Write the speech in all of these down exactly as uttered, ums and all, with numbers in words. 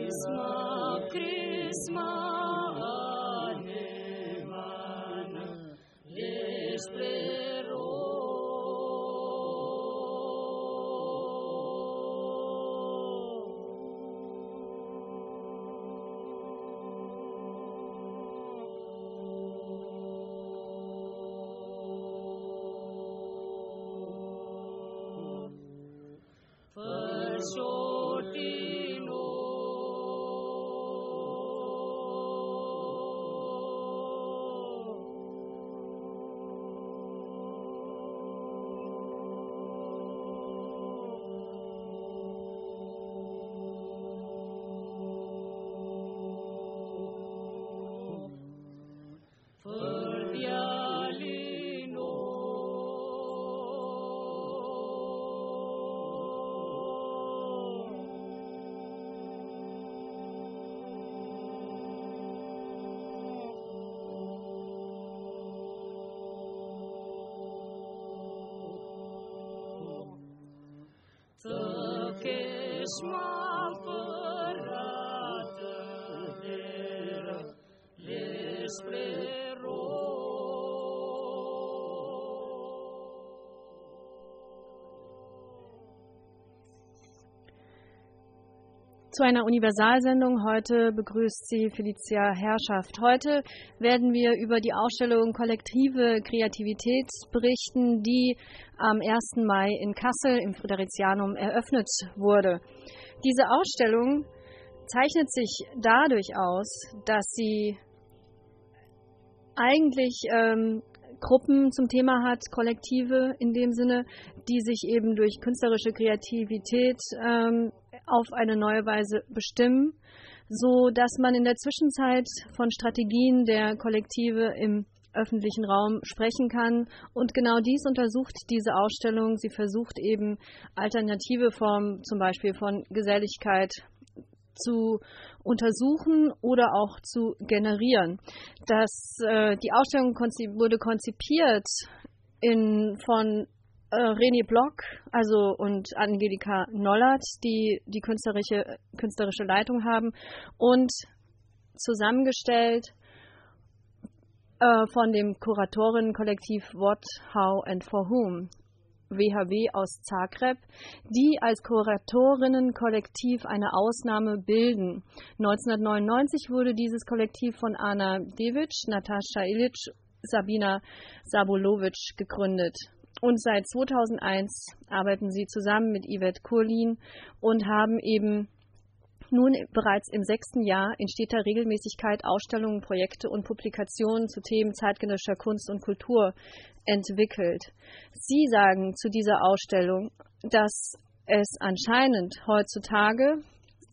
Zu einer Universalsendung. Heute begrüßt Sie Felicia Herrschaft. Heute werden wir über die Ausstellung Kollektive Kreativität berichten, die am ersten Mai in Kassel im Friderizianum eröffnet wurde. Diese Ausstellung zeichnet sich dadurch aus, dass sie eigentlich ähm, Gruppen zum Thema hat, Kollektive in dem Sinne, die sich eben durch künstlerische Kreativität ähm, auf eine neue Weise bestimmen, so dass man in der Zwischenzeit von Strategien der Kollektive im öffentlichen Raum sprechen kann. Und genau dies untersucht diese Ausstellung. Sie versucht eben alternative Formen, zum Beispiel von Geselligkeit, zu untersuchen oder auch zu generieren. Das, äh, die Ausstellung konzip- wurde konzipiert in, von äh, René Block also und Angelika Nollert, die die künstlerische, künstlerische Leitung haben, und zusammengestellt äh, von dem Kuratorinnenkollektiv What, How and For Whom, W H W aus Zagreb, die als Kuratorinnenkollektiv eine Ausnahme bilden. neunzehnhundertneunundneunzig wurde dieses Kollektiv von Ana Devic, Natascha Ilic, Sabina Sabulovic gegründet. Und seit zweitausendeins arbeiten sie zusammen mit Yvette Kurlin und haben eben nun bereits im sechsten Jahr in steter Regelmäßigkeit Ausstellungen, Projekte und Publikationen zu Themen zeitgenössischer Kunst und Kultur entwickelt. Sie sagen zu dieser Ausstellung, dass es anscheinend heutzutage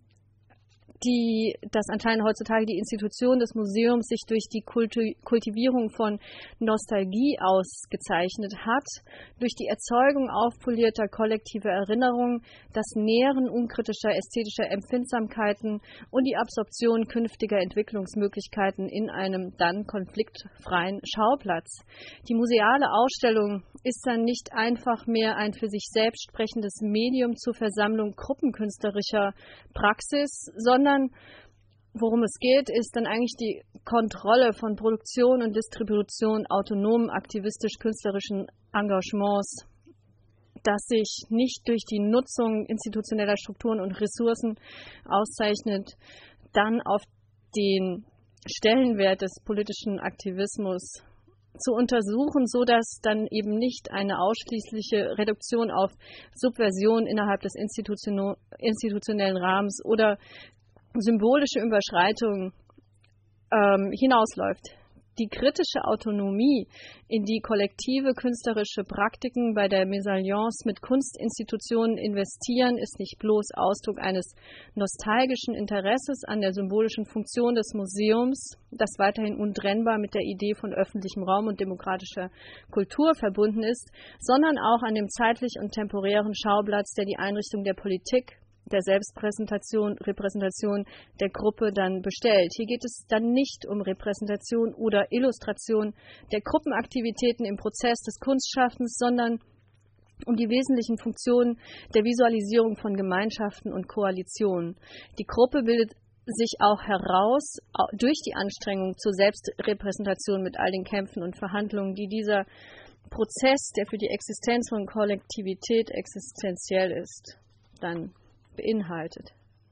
die, dass anscheinend heutzutage die Institution des Museums sich durch die Kultu- Kultivierung von Nostalgie ausgezeichnet hat, durch die Erzeugung aufpolierter kollektiver Erinnerungen, das Nähren unkritischer ästhetischer Empfindsamkeiten und die Absorption künftiger Entwicklungsmöglichkeiten in einem dann konfliktfreien Schauplatz. Die museale Ausstellung ist dann nicht einfach mehr ein für sich selbst sprechendes Medium zur Versammlung gruppenkünstlerischer Praxis, sondern worum es geht, ist dann eigentlich die Kontrolle von Produktion und Distribution autonomen aktivistisch-künstlerischen Engagements, das sich nicht durch die Nutzung institutioneller Strukturen und Ressourcen auszeichnet, dann auf den Stellenwert des politischen Aktivismus zu untersuchen, sodass dann eben nicht eine ausschließliche Reduktion auf Subversion innerhalb des institutionellen Rahmens oder symbolische Überschreitung ähm, hinausläuft. Die kritische Autonomie, in die kollektive künstlerische Praktiken bei der Mesalliance mit Kunstinstitutionen investieren, ist nicht bloß Ausdruck eines nostalgischen Interesses an der symbolischen Funktion des Museums, das weiterhin untrennbar mit der Idee von öffentlichem Raum und demokratischer Kultur verbunden ist, sondern auch an dem zeitlich und temporären Schauplatz, der die Einrichtung der Politik, der Selbstpräsentation, Repräsentation der Gruppe dann bestellt. Hier geht es dann nicht um Repräsentation oder Illustration der Gruppenaktivitäten im Prozess des Kunstschaffens, sondern um die wesentlichen Funktionen der Visualisierung von Gemeinschaften und Koalitionen. Die Gruppe bildet sich auch heraus durch die Anstrengung zur Selbstrepräsentation mit all den Kämpfen und Verhandlungen, die dieser Prozess, der für die Existenz von Kollektivität existenziell ist, dann beinhaltet.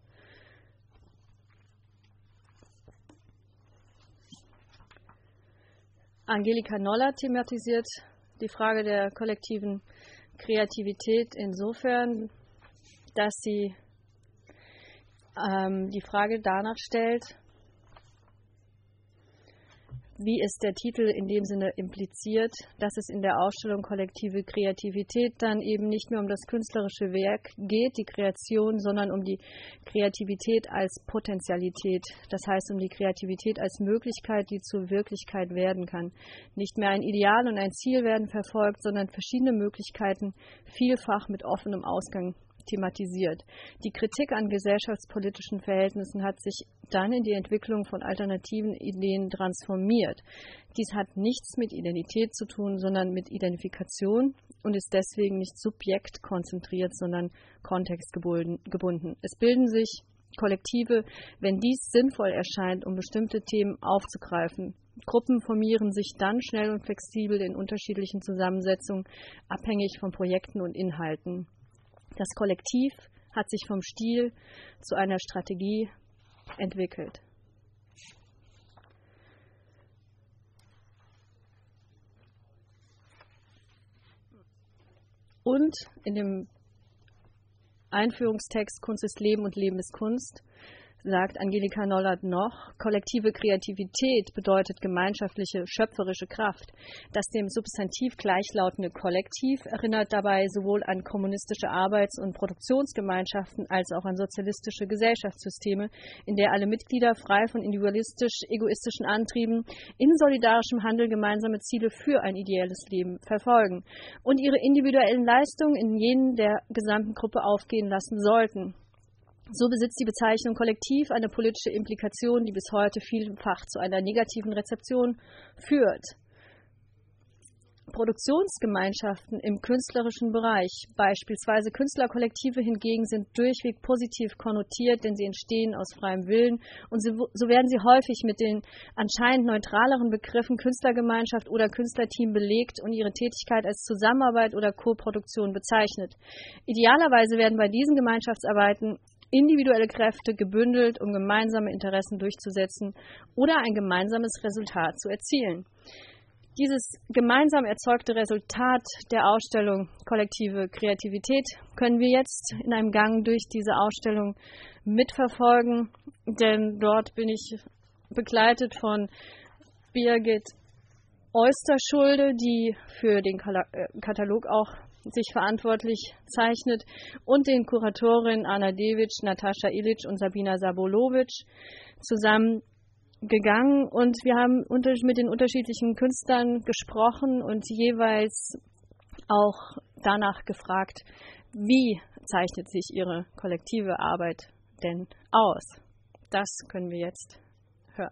Angelika Noller thematisiert die Frage der kollektiven Kreativität insofern, dass sie ähm, die Frage danach stellt, wie es der Titel in dem Sinne impliziert, dass es in der Ausstellung kollektive Kreativität dann eben nicht mehr um das künstlerische Werk geht, die Kreation, sondern um die Kreativität als Potentialität. Das heißt, um die Kreativität als Möglichkeit, die zur Wirklichkeit werden kann. Nicht mehr ein Ideal und ein Ziel werden verfolgt, sondern verschiedene Möglichkeiten, vielfach mit offenem Ausgang thematisiert. Die Kritik an gesellschaftspolitischen Verhältnissen hat sich dann in die Entwicklung von alternativen Ideen transformiert. Dies hat nichts mit Identität zu tun, sondern mit Identifikation und ist deswegen nicht subjektkonzentriert, sondern kontextgebunden. Es bilden sich Kollektive, wenn dies sinnvoll erscheint, um bestimmte Themen aufzugreifen. Gruppen formieren sich dann schnell und flexibel in unterschiedlichen Zusammensetzungen, abhängig von Projekten und Inhalten. Das Kollektiv hat sich vom Stil zu einer Strategie entwickelt. Und in dem Einführungstext Kunst ist Leben und Leben ist Kunst sagt Angelika Noller noch, kollektive Kreativität bedeutet gemeinschaftliche, schöpferische Kraft. Das dem Substantiv gleichlautende Kollektiv erinnert dabei sowohl an kommunistische Arbeits- und Produktionsgemeinschaften als auch an sozialistische Gesellschaftssysteme, in der alle Mitglieder frei von individualistisch-egoistischen Antrieben in solidarischem Handel gemeinsame Ziele für ein ideelles Leben verfolgen und ihre individuellen Leistungen in jenen der gesamten Gruppe aufgehen lassen sollten. So besitzt die Bezeichnung Kollektiv eine politische Implikation, die bis heute vielfach zu einer negativen Rezeption führt. Produktionsgemeinschaften im künstlerischen Bereich, beispielsweise Künstlerkollektive hingegen, sind durchweg positiv konnotiert, denn sie entstehen aus freiem Willen und so werden sie häufig mit den anscheinend neutraleren Begriffen Künstlergemeinschaft oder Künstlerteam belegt und ihre Tätigkeit als Zusammenarbeit oder Koproduktion bezeichnet. Idealerweise werden bei diesen Gemeinschaftsarbeiten individuelle Kräfte gebündelt, um gemeinsame Interessen durchzusetzen oder ein gemeinsames Resultat zu erzielen. Dieses gemeinsam erzeugte Resultat der Ausstellung Kollektive Kreativität können wir jetzt in einem Gang durch diese Ausstellung mitverfolgen, denn dort bin ich begleitet von Birgit Oysterschulde, die für den Katalog auch sich verantwortlich zeichnet, und den Kuratorinnen Anna Devic, Natascha Ilic und Sabina Sabolovic zusammen gegangen, und wir haben mit den unterschiedlichen Künstlern gesprochen und jeweils auch danach gefragt, wie zeichnet sich ihre kollektive Arbeit denn aus. Das können wir jetzt hören.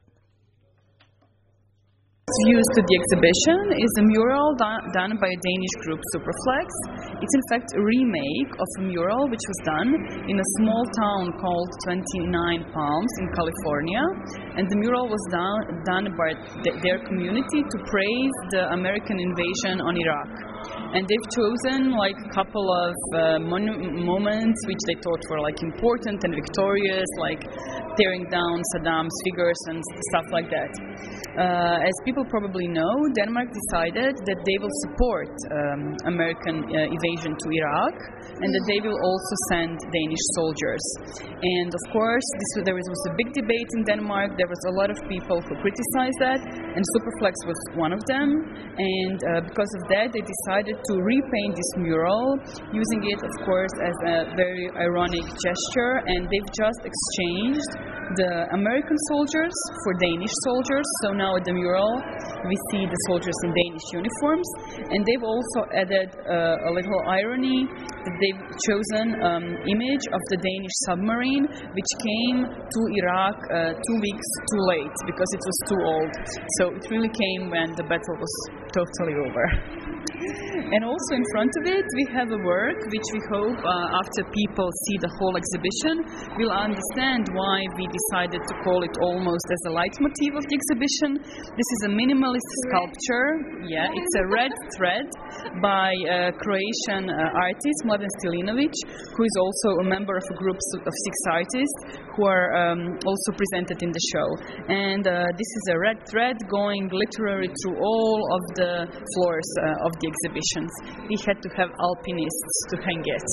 Used to the exhibition is a mural done, done by a Danish group, Superflex. It's in fact a remake of a mural which was done in a small town called twenty-nine Palms in California, and the mural was done, done by th- their community to praise the American invasion on Iraq. And they've chosen like a couple of uh, mon- moments which they thought were like important and victorious, like tearing down Saddam's figures and stuff like that. Uh, as people probably know, Denmark decided that they will support um, American uh, invasion to Iraq, and that they will also send Danish soldiers. And of course, this, there was, was a big debate in Denmark. There was a lot of people who criticized that, and Superflex was one of them. And uh, because of that, they decided to repaint this mural, using it, of course, as a very ironic gesture. And they've just exchanged the American soldiers for Danish soldiers. So now at the mural, we see the soldiers in Danish uniforms, and they've also added uh, a little irony that they've chosen an um, image of the Danish submarine, which came to Iraq uh, two weeks too late because it was too old. So it really came when the battle was totally over. And also in front of it, we have a work which we hope uh, after people see the whole exhibition will understand why we decided to call it almost as a leitmotif of the exhibition. This is a minimalist sculpture. Yeah, it's a red thread by a Croatian uh, artist, Mladen Stilinovic, who is also a member of a group of six artists who are um, also presented in the show. And uh, this is a red thread going literally through all of the floors uh, of the exhibitions. We had to have alpinists to hang it.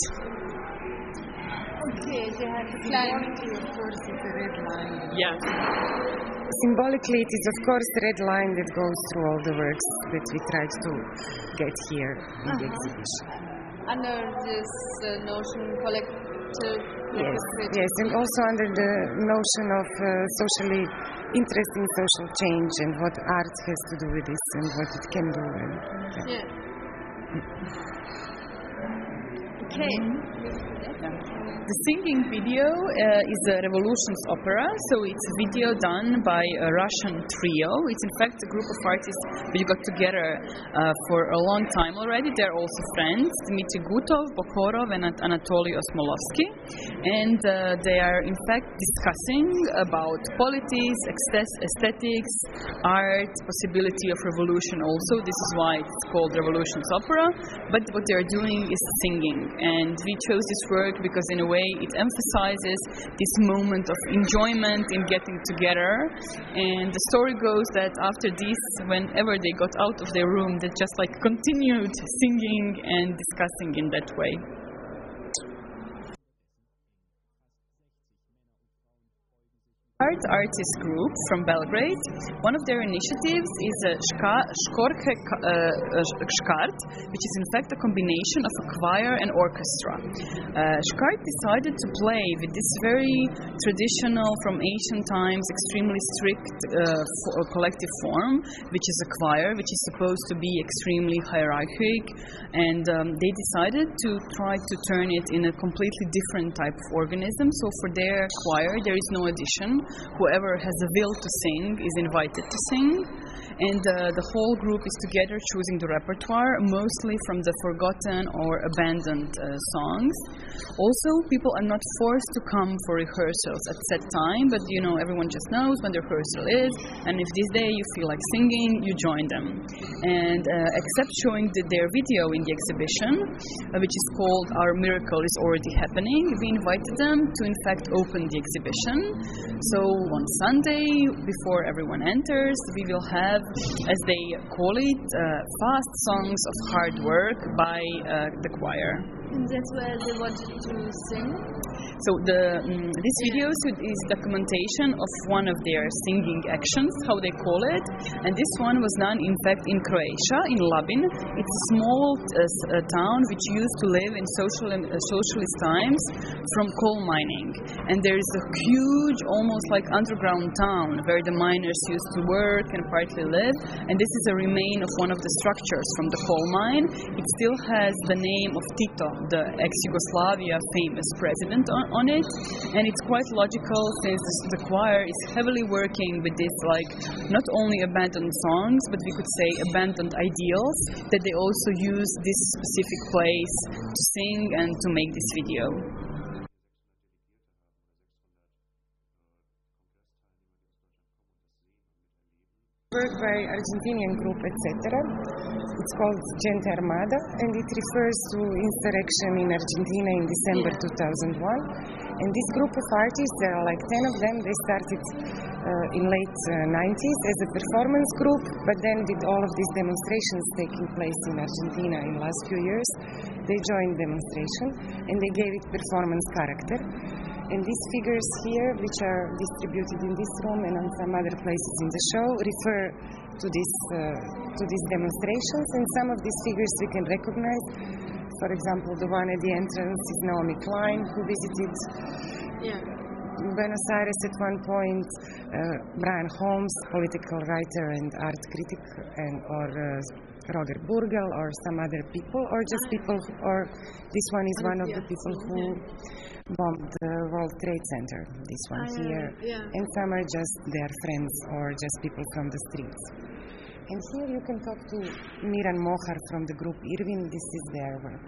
Okay, they have to climb. Of course, it's a red line. Yeah. Symbolically, it is of course a red line that goes through all the works that we tried to get here in uh-huh. the exhibition. Under this uh, notion, collective. Yes, yes, and also under the notion of uh, socially interesting social change and what art has to do with this and what it can do. And, yeah. Yeah. Okay. The singing video uh, is a Revolutions opera, so it's a video done by a Russian trio. It's in fact a group of artists we got together uh, for a long time already. They're also friends, Dmitry Gutov, Bokhorov, and Anatoly Osmolovsky. And uh, they are in fact discussing about politics, aesthetics, art, possibility of revolution also. This is why it's called Revolutions opera. But what they're doing is singing. And we chose this work because in a way it emphasizes this moment of enjoyment in getting together. And the story goes that after this, whenever they got out of their room, they just like continued singing and discussing in that way. Art artist group from Belgrade. One of their initiatives is a Škorhe Škart, which is in fact a combination of a choir and orchestra. Uh, Škart decided to play with this very traditional, from ancient times, extremely strict uh, f- collective form, which is a choir, which is supposed to be extremely hierarchic, and um, they decided to try to turn it in a completely different type of organism. So for their choir, there is no audition. Whoever has the will to sing is invited to sing, and uh, the whole group is together choosing the repertoire, mostly from the forgotten or abandoned uh, songs. Also, people are not forced to come for rehearsals at set time, but you know, everyone just knows when the rehearsal is, and if this day you feel like singing, you join them. And uh, except showing the, their video in the exhibition, uh, which is called Our Miracle is Already Happening, we invited them to in fact open the exhibition. So on Sunday, before everyone enters, we will have, as they call it, uh, fast songs of hard work by uh, the choir. And that's where they wanted to sing? So the um, this video is documentation of one of their singing actions, how they call it, and this one was done in fact in Croatia, in Labin. It's a small uh, town which used to live in social uh, socialist times from coal mining, and there is a huge, almost like underground town where the miners used to work and partly live, and this is a remain of one of the structures from the coal mine. It still has the name of Tito, the ex-Yugoslavia famous president on, on it, and it's quite logical since the choir is heavily working with this, like, not only abandoned songs, but we could say abandoned ideals, that they also use this specific place to sing and to make this video. Work by Argentinian group, et cetera. It's called Gente Armada, and it refers to insurrection in Argentina in December two thousand one. And this group of artists, there are like ten of them, they started uh, in late uh, nineties as a performance group, but then with all of these demonstrations taking place in Argentina in the last few years, they joined demonstration and they gave it performance character. And these figures here, which are distributed in this room and on some other places in the show, refer to this uh, to these demonstrations. And some of these figures we can recognize. For example, the one at the entrance is Naomi Klein, who visited yeah. Buenos Aires at one point. Uh, Brian Holmes, political writer and art critic, and or uh, Roger Burgel, or some other people, or just people. Who, or this one is one of the people who bombed the World Trade Center, this one uh, here, yeah. And some are just their friends or just people from the streets. And here you can talk to Miran Mohar from the group Irvin. This is their work.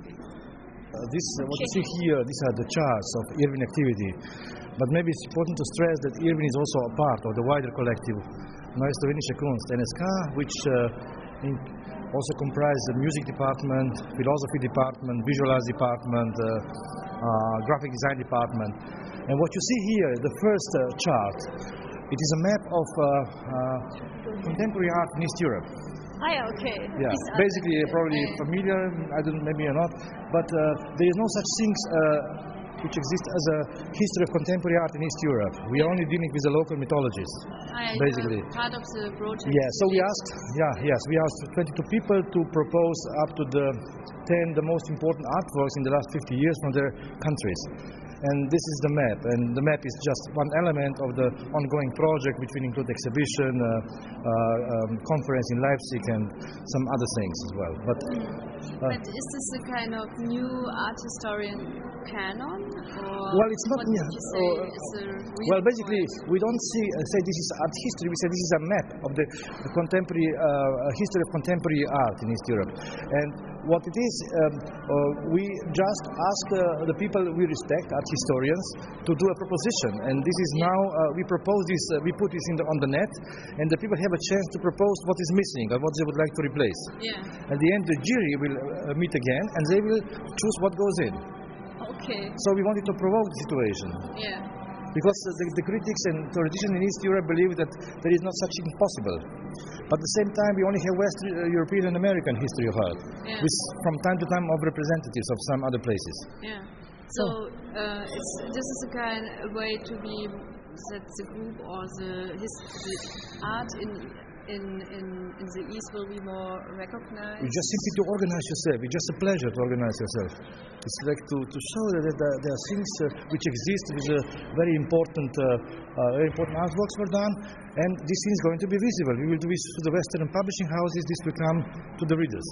Uh, this, uh, what you see here, these are the charts of Irvin activity. But maybe it's important to stress that Irvin is also a part of the wider collective Neue Slowenische Kunst, N S K, which uh, in, also comprises the music department, philosophy department, visual arts department, uh, uh, graphic design department. And what you see here, the first uh, chart, it is a map of uh, uh, contemporary art in East Europe. Ah, yeah, okay. Yeah, basically uh, probably familiar, I don't know, maybe or not, but uh, there is no such things uh, which exist as a history of contemporary art in East Europe. We are only dealing with the local mythologies, ah, basically. Part of the project. Yeah, so we asked, yeah, yes, we asked twenty-two people to propose up to the ten the most important artworks in the last fifty years from their countries. And this is the map, and the map is just one element of the ongoing project, which will include exhibition, uh, uh, um, conference in Leipzig, and some other things as well. But, uh, but is this a kind of new art historian canon? Or well, it's not. What would you say uh, is a well, basically, we don't see uh, say this is art history. We say this is a map of the, the contemporary uh, history of contemporary art in East Europe, and what it is, um, uh, we just ask uh, the people we respect, art historians, to do a proposition, and this is now uh, we propose this, uh, we put this in the, on the net, and the people have a chance to propose what is missing or what they would like to replace. Yeah. At the end, the jury will uh, meet again, and they will choose what goes in. Okay. So we wanted to provoke the situation. Yeah. Because the, the critics and theoreticians in East Europe believe that there is not such thing possible. But at the same time, we only have West European and American history of art, yeah. with from time to time of representatives of some other places. Yeah. So uh, it's, this is a kind of way to be that the group or the, his, the art in. In, in, in the East will be more recognized? You just simply to organize yourself. It's just a pleasure to organize yourself. It's like to, to show that there, there are things uh, which exist, which are very important, uh, uh, very important artworks were done, and this thing is going to be visible. We will do this to the Western publishing houses. This will come to the readers.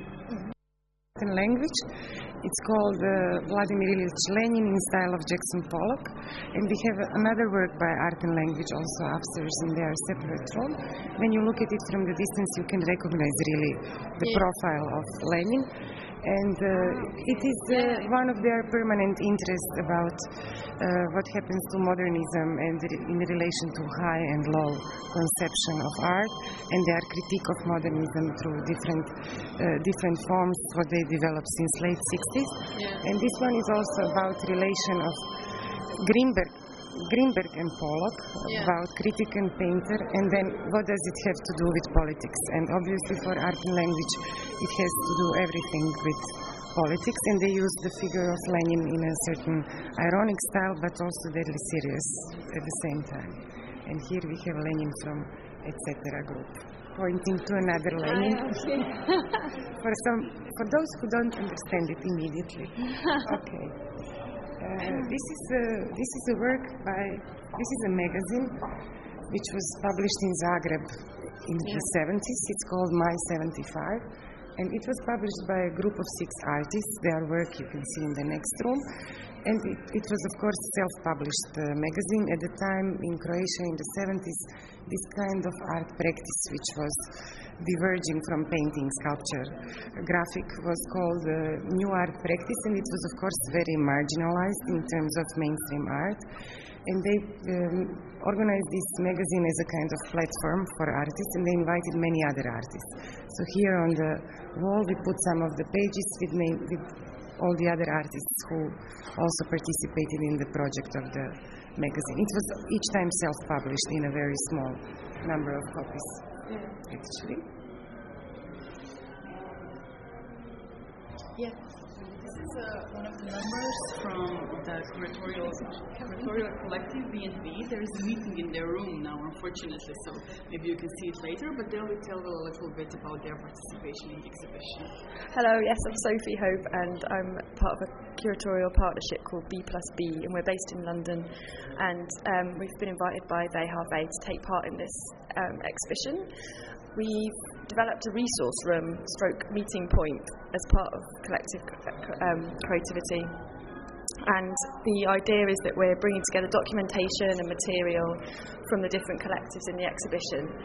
Language. It's called uh, Vladimir Ilyich Lenin in style of Jackson Pollock, and we have another work by Art and Language also upstairs in their separate room. When you look at it from the distance, you can recognize really the yeah. profile of Lenin, and uh, it is uh, one of their permanent interests about uh, what happens to modernism and in relation to high and low conception of art, and their critique of modernism through different uh, different forms what they developed since late sixties. Yeah. And this one is also about relation of Greenberg Greenberg and Pollock, yeah. about critic and painter, and then what does it have to do with politics? And obviously for Art and Language it has to do everything with politics, and they use the figure of Lenin in a certain ironic style but also deadly serious at the same time. And here we have Lenin from et cetera group pointing to another Lenin. Ah, okay. for some for those who don't understand it immediately. Okay. Uh, this is a this is a work by this is a magazine which was published in Zagreb in yeah. the seventies. It's called My seventy-five, and it was published by a group of six artists. Their work you can see in the next room, and it, it was of course self-published uh, magazine. At the time in Croatia in the seventies, this kind of art practice which was diverging from painting, sculpture, graphic was called uh, new art practice, and it was of course very marginalized in terms of mainstream art, and they um, organized this magazine as a kind of platform for artists, and they invited many other artists. So here on the wall we put some of the pages with, name, with all the other artists who also participated in the project of the magazine. It was each time self-published in a very small number of copies. Yeah. Actually. Yeah. This is uh, one of the members from the curatorial, curatorial collective B and B. There is a meeting in their room now, unfortunately, so maybe you can see it later, but they will tell a little bit about their participation in the exhibition. Hello, yes, I'm Sophie Hope, and I'm part of a curatorial partnership called B plus B, and we're based in London, and um, we've been invited by Veihave to take part in this um, exhibition. We've developed a resource room stroke meeting point as part of collective um, creativity, and the idea is that we're bringing together documentation and material from the different collectives in the exhibition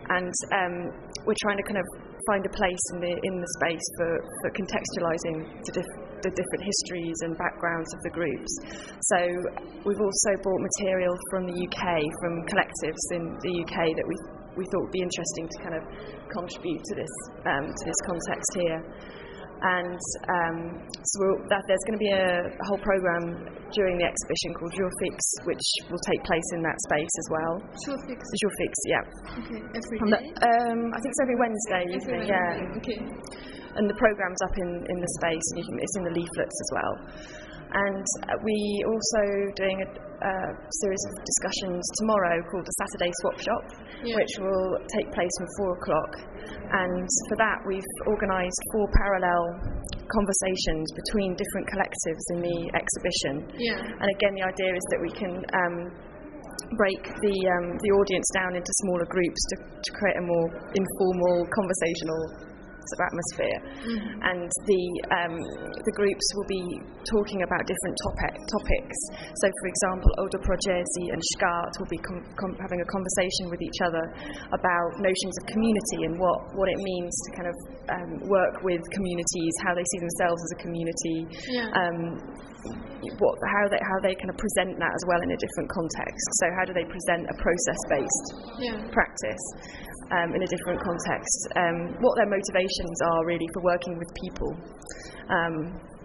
and um, we're trying to kind of find a place in the in the space for, for contextualising the, diff- the different histories and backgrounds of the groups. So we've also brought material from the U K, from collectives in the U K that we we thought would be interesting to kind of contribute to this um, to this context here. And um, so we'll, that, there's going to be a, a whole programme during the exhibition called Jourfix, which will take place in that space as well. Jourfix? Jourfix, yeah. Okay, every the, day? um, I think it's every Wednesday every evening, Wednesday. yeah. Okay. And the programme's up in, in the space, and you can, it's in the leaflets as well. And we also doing a uh, series of discussions tomorrow called the Saturday Swap Shop, yeah. which will take place from four o'clock. And for that, we've organised four parallel conversations between different collectives in the exhibition. Yeah. And again, the idea is that we can um, break the um, the audience down into smaller groups to, to create a more informal, conversational sort of atmosphere. Mm-hmm. And the um, the groups will be talking about different topic, topics. So, for example, Oda Projezi and Shkart will be com- com- having a conversation with each other about notions of community and what, what it means to kind of um, work with communities, how they see themselves as a community. Yeah. Um, What, how they how they kind of present that as well in a different context. So how do they present a process-based yeah. practice um, in a different context? Um, what their motivations are really for working with people, um,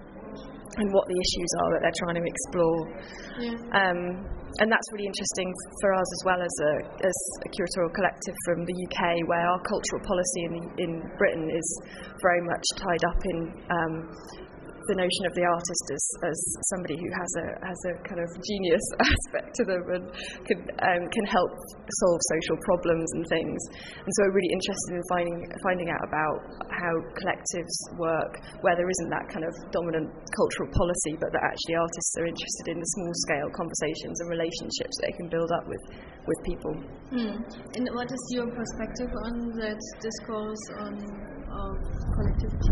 and what the issues are that they're trying to explore. Yeah. Um, and that's really interesting for us as well as a as a curatorial collective from the U K, where our cultural policy in in Britain is very much tied up in Um, the notion of the artist as, as somebody who has a has a kind of genius aspect to them and can um, can help solve social problems and things. And so we're really interested in finding finding out about how collectives work, where there isn't that kind of dominant cultural policy, but that actually artists are interested in the small scale conversations and relationships they can build up with with people. Mm. And what is your perspective on that discourse on of collectivity?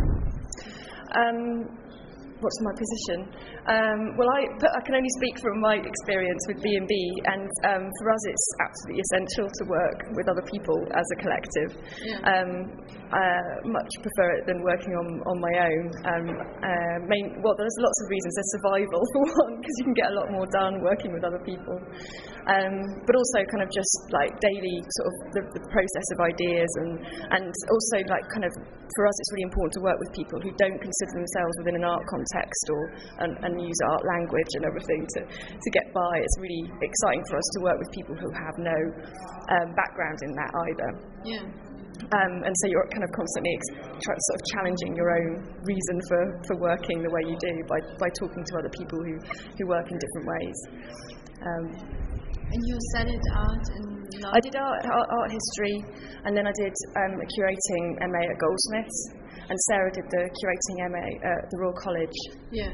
Um, What's my position? Um, well, I, I can only speak from my experience with B and B, and um, for us it's absolutely essential to work with other people as a collective. Yeah. Um, I much prefer it than working on, on my own. Um, uh, main, well, there's lots of reasons. There's survival, for one, because you can get a lot more done working with other people. Um, but also kind of just like daily sort of the, the process of ideas, and, and also like kind of for us it's really important to work with people who don't consider themselves within an art context or and, and use art language and everything to, to get by. It's really exciting for us to work with people who have no um, background in that either. Yeah. Um, and so you're kind of constantly ex- try, sort of challenging your own reason for, for working the way you do by, by talking to other people who, who work in different ways. Um, and you studied art in London? I did art, art, art history, and then I did um, a curating M A at Goldsmiths, and Sarah did the curating M A at the Royal College. Yeah.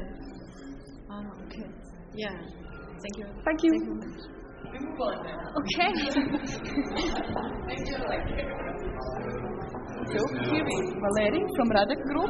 Oh, okay. Yeah. Thank you. Thank you. Thank you very much. Okay. So here is Valerie from Radek Group.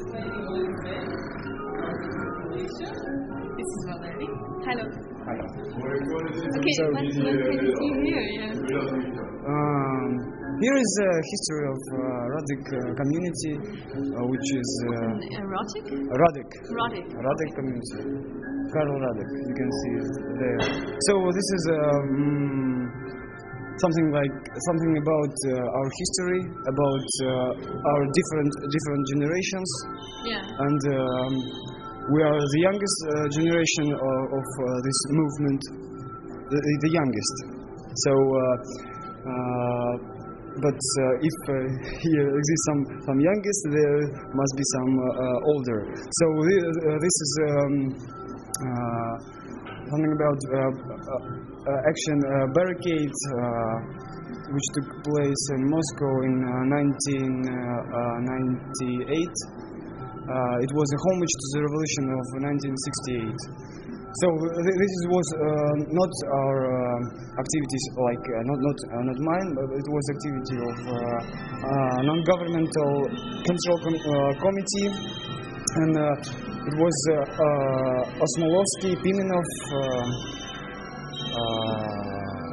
This is Valerie. Hello. Hello. Okay, so what, what can you see here? Yeah. Um, here is a history of uh, Radek uh, community, uh, which is uh, erotic. Radek. Radek. Radek community. Karl Radek. You can see it there. So this is um, something like something about uh, our history, about uh, our different different generations. Yeah. And. Um, We are the youngest uh, generation of, of uh, this movement, the, the youngest. So, uh, uh, but uh, if uh, here exists some, some youngest, there must be some uh, uh, older. So th- uh, this is um, uh, something about uh, uh, action uh, barricade, uh, which took place in Moscow in uh, nineteen ninety-eight. Uh, it was a homage to the revolution of nineteen sixty-eight. So th- this was uh, not our uh, activities, like uh, not not uh, not mine, but it was activity of uh, uh, non-governmental control com- uh, committee, and uh, it was uh, uh, Osmolovsky, Pimenov, uh, uh,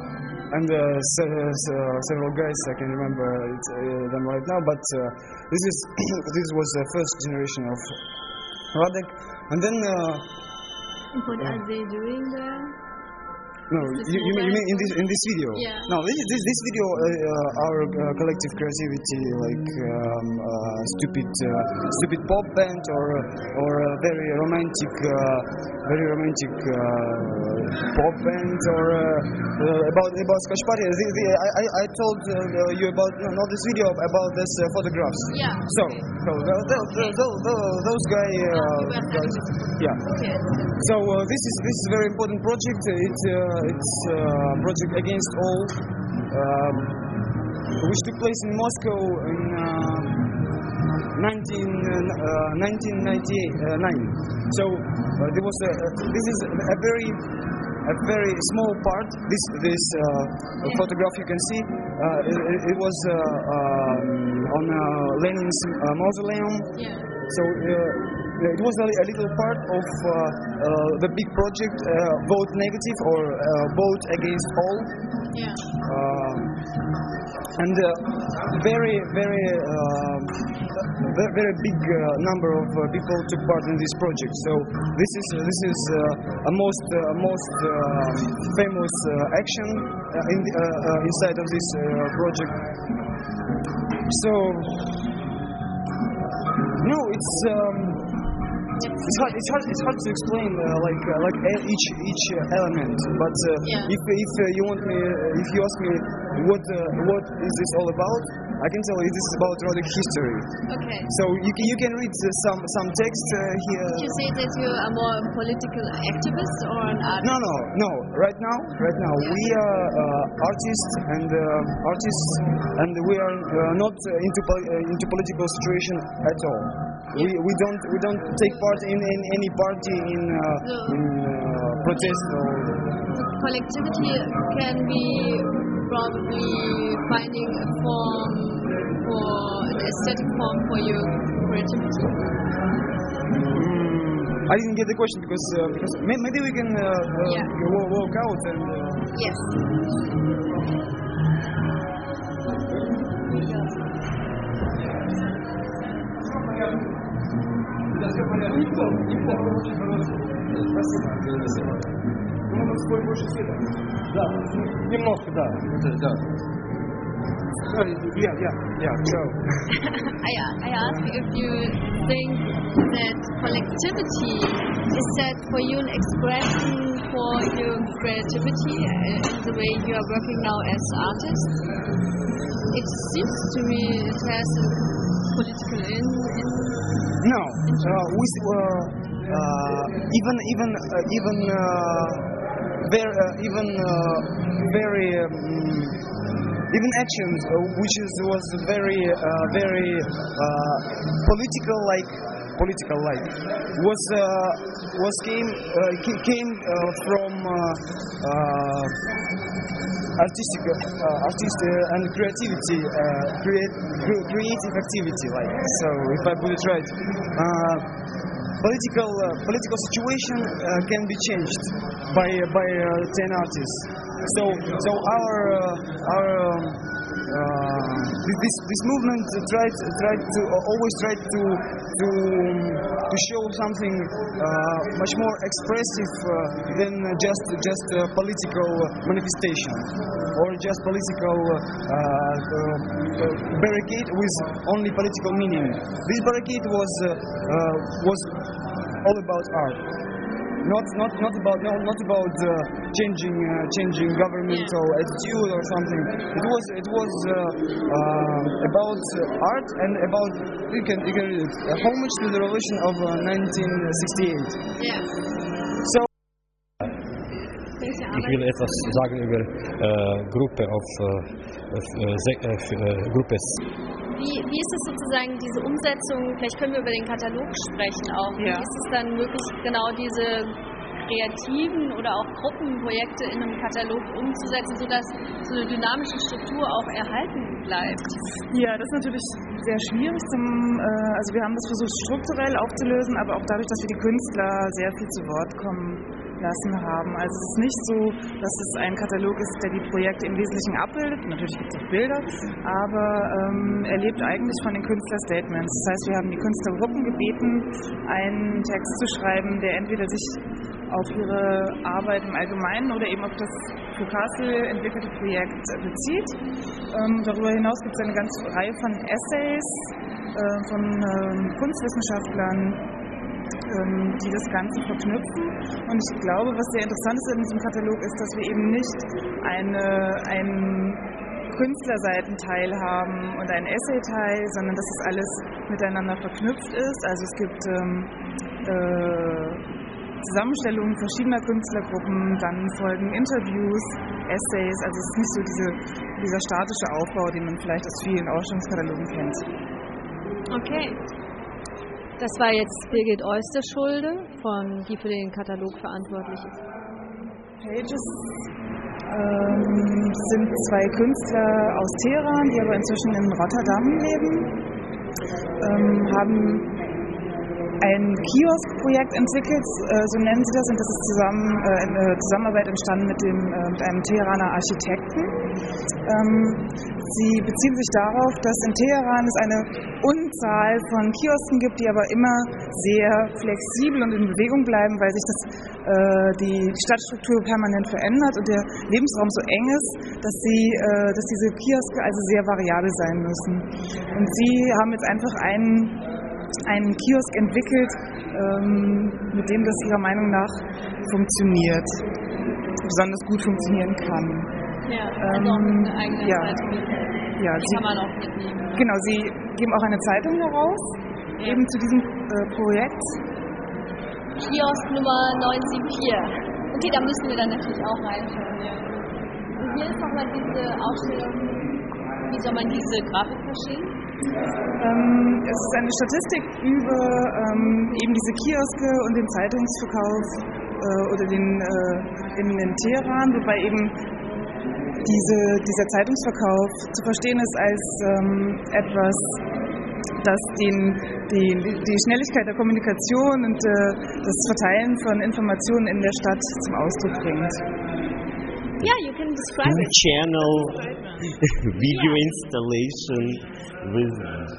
and uh, se- se- several guys, I can remember it, uh, them right now, but uh, this is this was the first generation of Radek, and then uh, What are they doing there? no, Is this you, you, mean, you mean in this in this video? Yeah. No, this this, this video, uh, uh, our uh, collective creativity, like um, uh, stupid uh, stupid pop band or or a very romantic uh, very romantic uh, pop band or uh, uh, about about Scotch party. The, the, I I I told uh, you about no, not this video about this uh, photographs. Yeah. So so the, the, the, the, the, those guy uh, guys, yeah. Okay. So uh, this is this is a very important project. It's uh, it's a uh, project against all, um, which took place in Moscow in uh, nineteen, uh, nineteen ninety-nine. So uh, there was a, this is a very a very small part. This this uh, photograph you can see. Uh, it, it was uh, um, on uh, Lenin's uh, mausoleum. Yeah. So uh, it was a, a little part of uh, uh, the big project, uh, vote negative or uh, vote against all. Yeah. Um, and uh, very, very, uh, very, very big uh, number of uh, people took part in this project. So this is this is uh, a most uh, most uh, famous uh, action uh, in the, uh, uh, inside of this uh, project. So. No, it's um, it's hard. It's hard. It's hard to explain uh, like uh, like uh, each each uh, element. But uh, Yeah. if if uh, you want me, uh, if you ask me what uh, what is this all about, I can tell you this is about Radek history. Okay. So you can you can read uh, some some text uh, here. Did you say that you are more a political activist or an artist? No, no, no. Right now, right now, we are uh, artists and uh, artists, and we are uh, not uh, into pol- uh, into political situation at all. We we don't we don't take part in, in any party in uh, No. in uh, protest or. Collectivity can be probably finding a form for an aesthetic form for your creativity. Mm, I didn't get the question because uh, because may- maybe we can uh, uh, Yeah. wa- walk out and. Uh, Yes. Да, немножко, да. Это, да. Yeah, yeah, yeah, so. I, I ask if you think that collectivity is that for you an expression for your creativity uh, in the way you are working now as artist. It seems to me it has a political in. in No, uh, we s- uh, uh, even even uh, even uh, very uh, even uh, very um, even actions uh, which is was very uh, very uh, political like political like was uh, was came uh, ca- came uh, from uh, uh, artistic uh, artist uh, and creativity uh, create cre- creative activity like so if I put it right uh, political uh, political situation uh, can be changed by by uh, ten artists so so our uh, our um, uh, this this movement tried tried to uh, always tried to to um, to show something uh, much more expressive uh, than uh, just just uh, political manifestation or just political uh, uh, barricade with only political meaning. This barricade was uh, uh, was all about art. Not not not about no, not about uh, changing uh, changing governmental attitude or something. It was it was uh, uh, about uh, art and about you can you can read it. A homage to the revolution of uh, nineteen sixty-eight. yeah. So Welche Ich Arbeit? will etwas sagen über äh, Gruppe auf äh, äh, Se- äh, äh, Gruppes. Wie, wie ist es sozusagen diese Umsetzung? Vielleicht können wir über den Katalog sprechen auch. Wie Ja. ist es dann möglich, genau diese kreativen oder auch Gruppenprojekte in einem Katalog umzusetzen, sodass so eine dynamische Struktur auch erhalten bleibt? Ja, das ist natürlich sehr schwierig. Zum, äh, also wir haben das versucht strukturell aufzulösen, aber auch dadurch, dass wir die Künstler sehr viel zu Wort kommen lassen haben. Also es ist nicht so, dass es ein Katalog ist, der die Projekte im Wesentlichen abbildet. Natürlich gibt es auch Bilder, aber ähm, er lebt eigentlich von den Künstlerstatements. Das heißt, wir haben die Künstlergruppen gebeten, einen Text zu schreiben, der entweder sich auf ihre Arbeit im Allgemeinen oder eben auf das für Kassel entwickelte Projekt bezieht. Ähm, darüber hinaus gibt es eine ganze Reihe von Essays äh, von ähm, Kunstwissenschaftlern, ähm, die das Ganze verknüpfen. Und ich glaube, was sehr interessant ist in diesem Katalog ist, dass wir eben nicht eine, einen Künstlerseitenteil haben und einen Essayteil, sondern dass es alles miteinander verknüpft ist. Also es gibt ähm, äh, Zusammenstellungen verschiedener Künstlergruppen, dann folgen Interviews, Essays, also es ist nicht so diese, dieser statische Aufbau, den man vielleicht aus vielen Ausstellungskatalogen kennt. Okay. Das war jetzt Birgit Oysterschulde, von, die für den Katalog verantwortlich ist. Pages ähm, sind zwei Künstler aus Teheran, die aber inzwischen in Rotterdam leben, ähm, haben ein Kiosk-Projekt entwickelt, äh, so nennen sie das, und das ist zusammen, äh, in äh, Zusammenarbeit entstanden mit, dem, äh, mit einem Teheraner Architekten. Ähm, sie beziehen sich darauf, dass in Teheran es eine Unzahl von Kiosken gibt, die aber immer sehr flexibel und in Bewegung bleiben, weil sich das, äh, die Stadtstruktur permanent verändert und der Lebensraum so eng ist, dass, sie, äh, dass diese Kioske also sehr variabel sein müssen. Und sie haben jetzt einfach einen einen Kiosk entwickelt, ähm, mit dem das ihrer Meinung nach funktioniert, besonders gut funktionieren kann. Ja, also auch eine eigene ja. Zeitung. Ja, die sie, kann man auch mitnehmen. Genau, sie geben auch eine Zeitung heraus, ja. eben zu diesem äh, Projekt. Kiosk Nummer neun sieben vier. Okay, da müssen wir dann natürlich auch reinschauen. Ja. Und hier ist nochmal diese Ausstellung, wie soll man diese Grafik verstehen? Ähm, es ist eine Statistik über ähm, eben diese Kioske und den Zeitungsverkauf äh, oder den äh, in, in Teheran, wobei eben diese, dieser Zeitungsverkauf zu verstehen ist als ähm, etwas, das den, die, die Schnelligkeit der Kommunikation und äh, das Verteilen von Informationen in der Stadt zum Ausdruck bringt. Yeah, you can describe it. Channel video installation with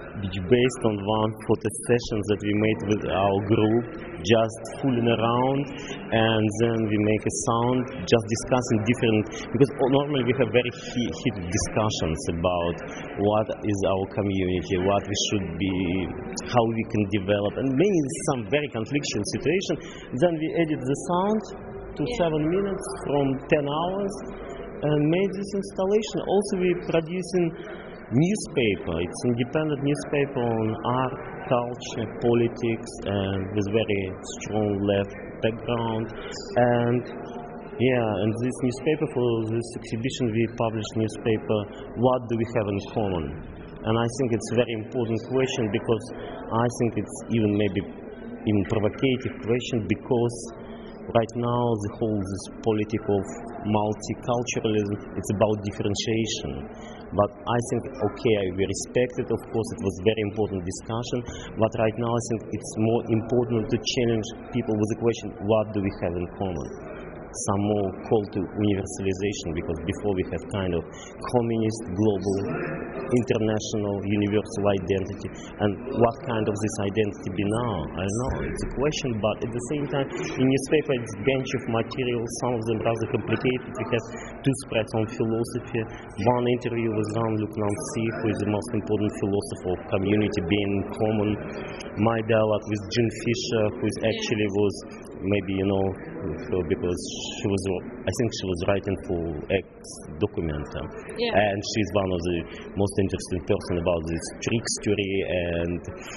based on one photo session that we made with our group, just fooling around, and then we make a sound, just discussing different, because normally we have very heated discussions about what is our community, what we should be, how we can develop, and maybe some very conflictual situation. Then we edit the sound to yeah. seven minutes from ten hours and made this installation. Also we producing newspaper. It's independent newspaper on art, culture, politics, and with very strong left background. And yeah, and this newspaper, for this exhibition we published newspaper, what do we have in common? And I think it's a very important question, because I think it's even maybe even provocative question, because right now the whole this politics of multiculturalism, it's about differentiation. But I think, okay, we respect it, of course, it was a very important discussion, but right now I think it's more important to challenge people with the question, what do we have in common? Some more call to universalization, because before we had kind of communist, global, international, universal identity, and what kind of this identity be now? I don't know, it's a question, but at the same time, in newspaper it's a bunch of materials, some of them rather complicated. We have two spreads on philosophy, one interview with Ran Luknamsi, who is the most important philosopher of community being common, my dialogue with June Fisher, who is actually was, maybe you know, because she was, I think she was writing for X document, yeah. and she's one of the most interesting person about this trick story and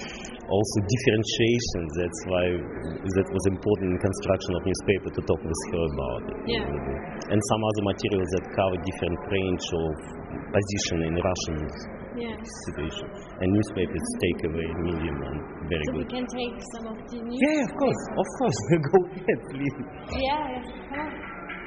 also differentiation. That's why that was important in construction of newspaper, to talk with her about it. Yeah. And some other materials that cover different range of position in Russian yeah. situation. And newspapers take away medium and very so good. So we can take some of the news. Yeah, of course, of course. Go ahead, please. Yeah, yeah. Come on.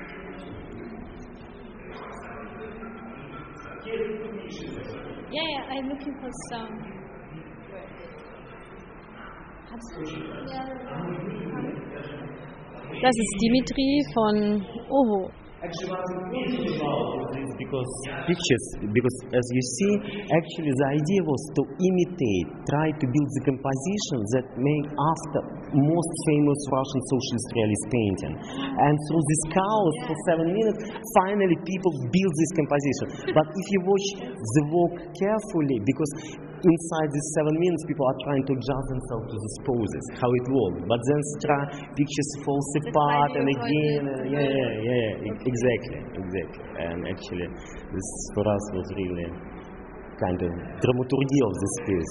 Yeah, yeah, I'm looking for some. Hast du? Ja. Das ist Dimitri von Oho. Actually, what I'm thinking about is because pictures, because as you see, actually the idea was to imitate, try to build the composition that made after most famous Russian socialist realist painting. And through this chaos for seven minutes, finally people built this composition. But if you watch the work carefully, because inside these seven minutes people are trying to adjust themselves to these poses, how it works. But then try, pictures fall apart and again, and yeah, yeah, yeah, yeah, exactly, exactly. And actually, this for us was really kind of dramaturgy of this piece.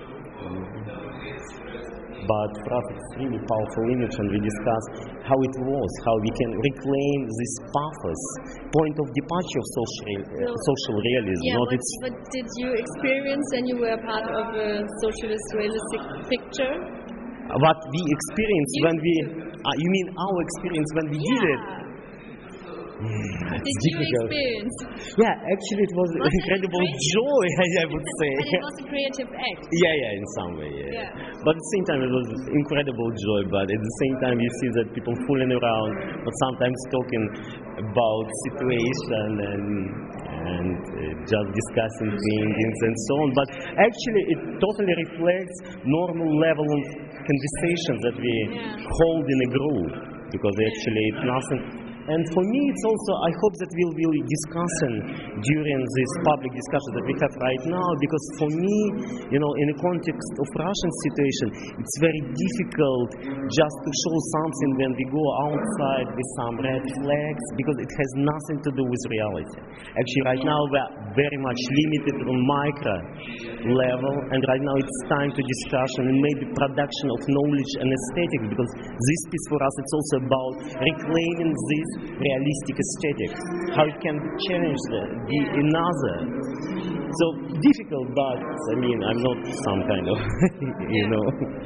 But for us it's really powerful image, and we discuss how it was, how we can reclaim this pathos, point of departure of social, uh, social realism. Yeah, not what, its what did you experience when you were part of a socialist realistic picture? What we experienced You- when we, uh, you mean our experience when we did it? What It's did you difficult. experience? Yeah, actually it was, Was it incredible crazy? joy, I would say. But it was a creative act. Yeah, yeah, in some way, yeah. Yeah. But at the same time, it was incredible joy. But at the same time, you see that people fooling around, but sometimes talking about situation and and uh, just discussing paintings and so on. But actually, it totally reflects normal level of conversation that we Yeah. hold in a group, because actually it's nothing. And for me, it's also, I hope that we'll be discussing during this public discussion that we have right now, because for me, you know, in the context of Russian situation, it's very difficult just to show something when we go outside with some red flags, because it has nothing to do with reality. Actually, right now, we're very much limited on micro level, and right now it's time to discussion and maybe production of knowledge and aesthetics, because this piece for us, it's also about reclaiming this realistic aesthetic, how it can change the, the another. So difficult, but I mean, I'm not some kind of, you know.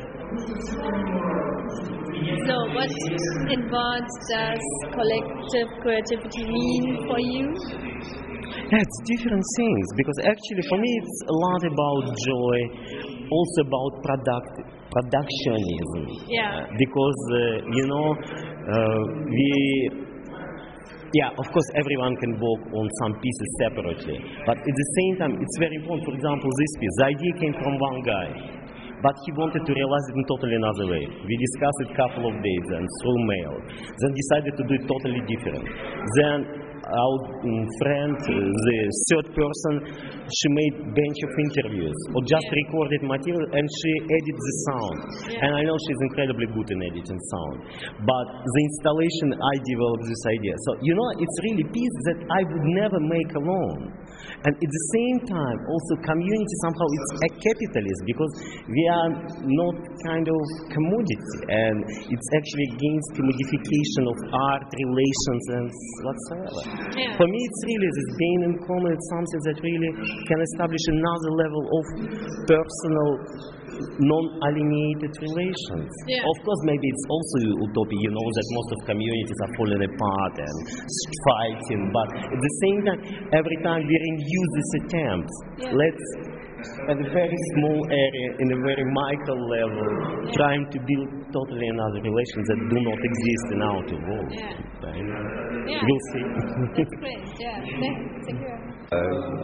So what and what does collective creativity mean for you? It's different things, because actually for me it's a lot about joy, also about product productionism. Yeah. Uh, because uh, you know uh, we. Yeah, of course, everyone can work on some pieces separately, but at the same time, it's very important. For example, this piece, the idea came from one guy, but he wanted to realize it in totally another way. We discussed it a couple of days and through mail, then decided to do it totally different. Then our um, friend, uh, the third person, she made bunch of interviews or just Yeah. recorded material, and she edited the sound. Yeah. And I know she's incredibly good in editing sound. But the installation, I developed this idea. So, you know, it's really piece that I would never make alone. And at the same time, also community somehow it's a capitalist, because we are not kind of commodity, and it's actually against commodification of art, relations, and whatsoever. Yeah. For me, it's really this being in common. It's something that really can establish another level of personal, non-alienated relations. Yeah. Of course, maybe it's also utopia. You know that most of communities are falling apart and fighting, but at the same time, every time we renew these attempts, Yeah. let's at a very small area, in a very micro level, trying to build totally another relations that do not exist in our world. Yeah. Right? Yeah. We'll see. That's great. Yeah. Thank, thank you. Uh,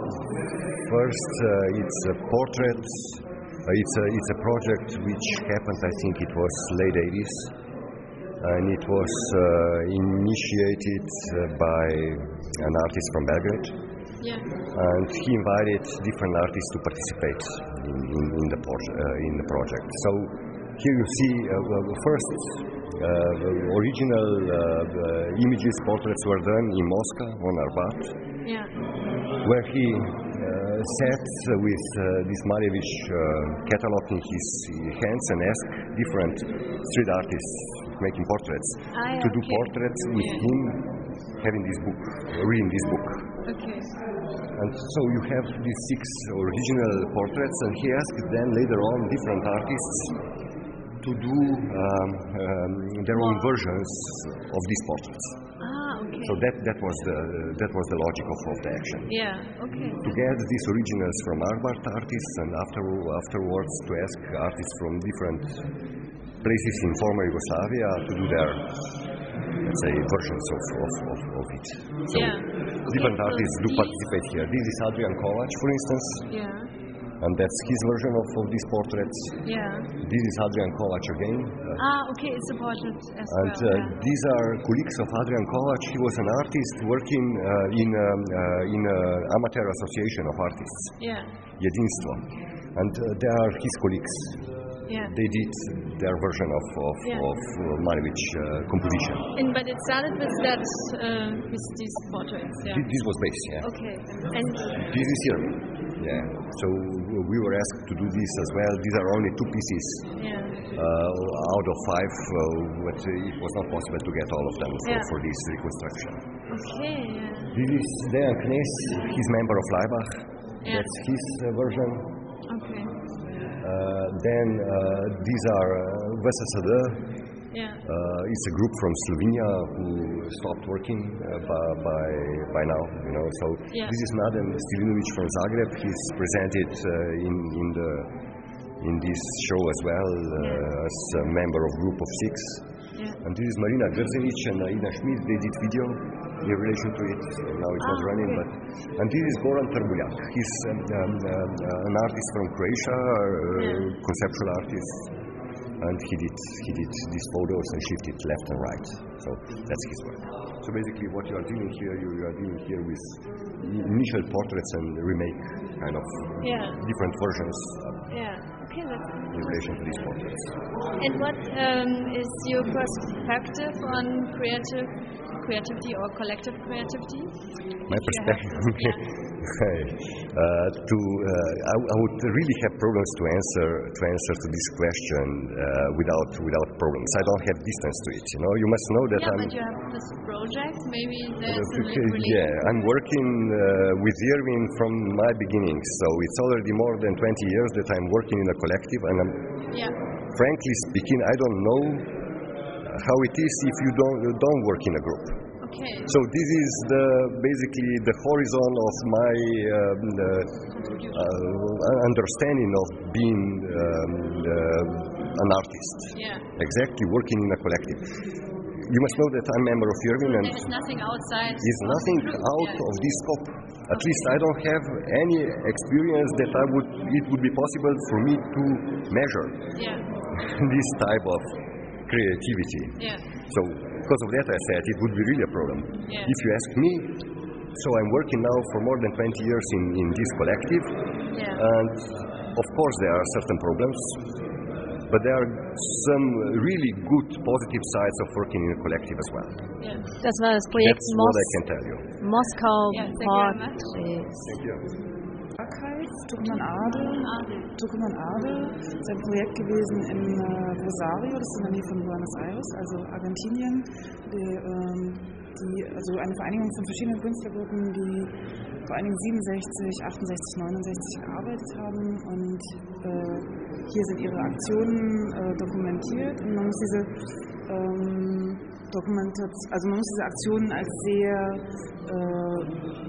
first, uh, it's a portrait. Uh, it's a it's a project which happened. I think it was late eighties, and it was uh, initiated uh, by an artist from Belgrade. Yeah. And he invited different artists to participate in, in, in, the, pro- uh, in the project. So here you see uh, well, first uh, the original uh, the images, portraits were done in Moscow on Arbat, Yeah. where he uh, sat with uh, this Malevich uh, catalog in his hands and asked different street artists making portraits Ah, yeah, to do okay. portraits with Yeah. him having this book, reading this book. Okay. And so you have these six original portraits, and he asked then later on different artists to do um, um, their own versions of these portraits. Ah, okay. So that, that was the that was the logic of, of the action. Yeah. Okay. To get these originals from Arbat artists, and after afterwards to ask artists from different places in former Yugoslavia to do their let's say, versions of, of, of, of it. So Yeah. different Okay, so artists do these- participate here. This is Adrian Kovac, for instance, Yeah. and that's his version of, of these portraits. Yeah. This is Adrian Kovac again. Uh, Ah, okay, it's a portrait as and well. uh, yeah. these are colleagues of Adrian Kovac. He was an artist working uh, in um, uh, in uh, amateur association of artists, Yeah. Jedinstvo, and uh, they are his colleagues. Yeah. They did their version of of, Yeah. of uh, Malevich uh, composition. And but it started with that uh, with these portraits. Yeah. Thi- This was base, yeah. Okay. And This is here, yeah. So we were asked to do this as well. These are only two pieces yeah. uh, out of five, uh, but uh, it was not possible to get all of them for, Yeah. for this reconstruction. Okay. Yeah. This is Dejan Knez, he's member of Laibach. Yeah. That's his uh, version. Okay. Uh, then uh, these are uh, V S S D. Yeah. Uh, it's a group from Slovenia who stopped working uh, by, by by now, you know. So Yeah. this is Mladen Stilinovic from Zagreb. He's presented uh, in in the in this show as well uh, as a member of group of six. Yeah. And this is Marina Grzenic and Ina Schmidt. They did video in relation to it. Now it's not Ah, running, okay. but and this is Goran Trbuljak. He's um, um, uh, an artist from Croatia, uh, Yeah. conceptual artist. And he did he did these photos and shifted left and right. So that's his work. So basically, what you are dealing here, you, you are dealing here with i- initial portraits and remake kind of Yeah. different versions Yeah. Okay, that's in relation to these portraits. And what um, is your perspective on creative creativity or collective creativity? My If you perspective, have- uh, to uh, I, I would really have problems to answer to answer to this question uh, without without problems. I don't have distance to it. You know, you must know that Yeah, I'm. but you have this project. Maybe there's a Okay, relation. yeah, I'm working uh, with Irvin from my beginnings, so it's already more than twenty years that I'm working in a collective, and I'm, Yeah. frankly speaking, I don't know how it is if you don't don't work in a group. Okay. So this is the basically the horizon of my um, uh, uh, understanding of being um, uh, an artist. Yeah. Exactly, working in a collective. You must know that I'm a member of Irvin, and There's nothing outside. is nothing out Yeah. of this scope. At least I don't have any experience that I would it would be possible for me to measure Yeah. this type of creativity. Yeah. So because of that I said it would be really a problem. Yeah. If you ask me, so I'm working now for more than twenty years in, in this collective, Yeah. and of course there are certain problems, but there are some really good positive sides of working in a collective as well. Yeah. Das war das Projekt That's what I Mos can tell you. Moskau Yeah, thank you very much. Portraits. Thank you. Tukuman Ade. Tukuman Ade ist ein Projekt gewesen in äh, Rosario, das ist in der Nähe von Buenos Aires, also Argentinien. Die, ähm, die, also eine Vereinigung von verschiedenen Künstlergruppen, die vor allen Dingen siebenundsechzig, achtundsechzig, neunundsechzig gearbeitet haben, und äh, hier sind ihre Aktionen äh, dokumentiert, und man muss diese ähm, Dokumentation, also man muss diese Aktionen als sehr äh,